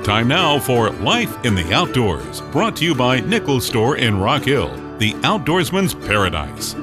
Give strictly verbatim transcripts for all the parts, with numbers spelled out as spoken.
Time now for Life in the Outdoors, brought to you by Nichols Store in Rock Hill, the outdoorsman's paradise.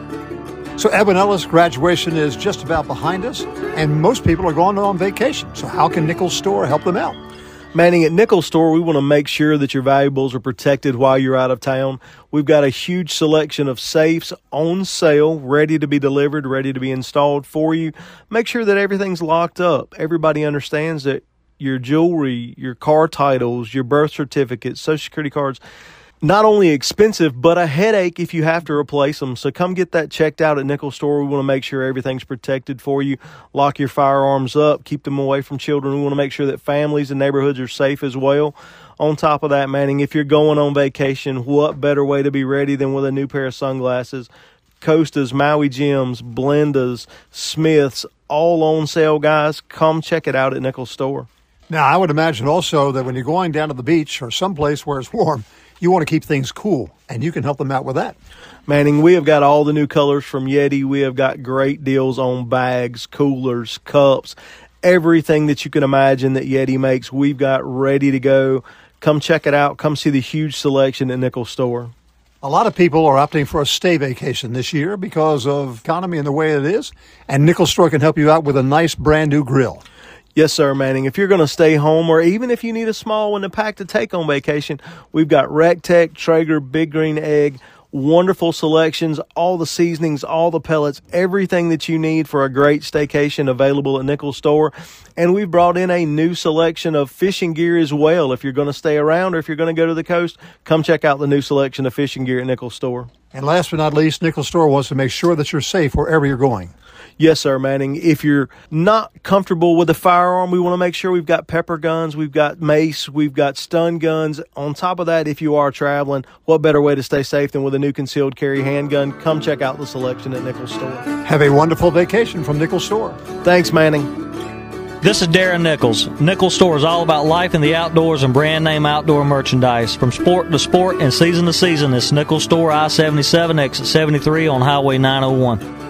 So Edwin Ellis, graduation is just about behind us, and most people are going on vacation. So how can Nichols Store help them out? Manning, at Nichols Store, we want to make sure that your valuables are protected while you're out of town. We've got a huge selection of safes on sale, ready to be delivered, ready to be installed for you. Make sure that everything's locked up. Everybody understands that your jewelry, your car titles, your birth certificates, Social Security cards, not only expensive, but a headache if you have to replace them. So come get that checked out at Nichols Store. We want to make sure everything's protected for you. Lock your firearms up. Keep them away from children. We want to make sure that families and neighborhoods are safe as well. On top of that, Manning, if you're going on vacation, what better way to be ready than with a new pair of sunglasses? Costas, Maui Jims, Blendas, Smiths, all on sale, guys. Come check it out at Nichols Store. Now, I would imagine also that when you're going down to the beach or someplace where it's warm, you want to keep things cool, and you can help them out with that. Manning, we have got all the new colors from Yeti. We have got great deals on bags, coolers, cups, everything that you can imagine that Yeti makes, we've got ready to go. Come check it out. Come see the huge selection at Nichols Store. A lot of people are opting for a stay vacation this year because of economy and the way it is, and Nichols Store can help you out with a nice brand new grill. Yes, sir, Manning. If you're going to stay home, or even if you need a small one to pack to take on vacation, we've got Rectech, Traeger, Big Green Egg, wonderful selections, all the seasonings, all the pellets, everything that you need for a great staycation available at Nichols Store. And we've brought in a new selection of fishing gear as well. If you're going to stay around or if you're going to go to the coast, come check out the new selection of fishing gear at Nichols Store. And last but not least, Nichols Store wants to make sure that you're safe wherever you're going. Yes, sir, Manning. If you're not comfortable with a firearm, we want to make sure we've got pepper guns, we've got mace, we've got stun guns. On top of that, if you are traveling, what better way to stay safe than with a new concealed carry handgun? Come check out the selection at Nichols Store. Have a wonderful vacation from Nichols Store. Thanks, Manning. This is Darren Nichols. Nichols Store is all about life in the outdoors and brand name outdoor merchandise. From sport to sport and season to season, it's Nichols Store, I seventy-seven, exit seventy-three on Highway nine oh one.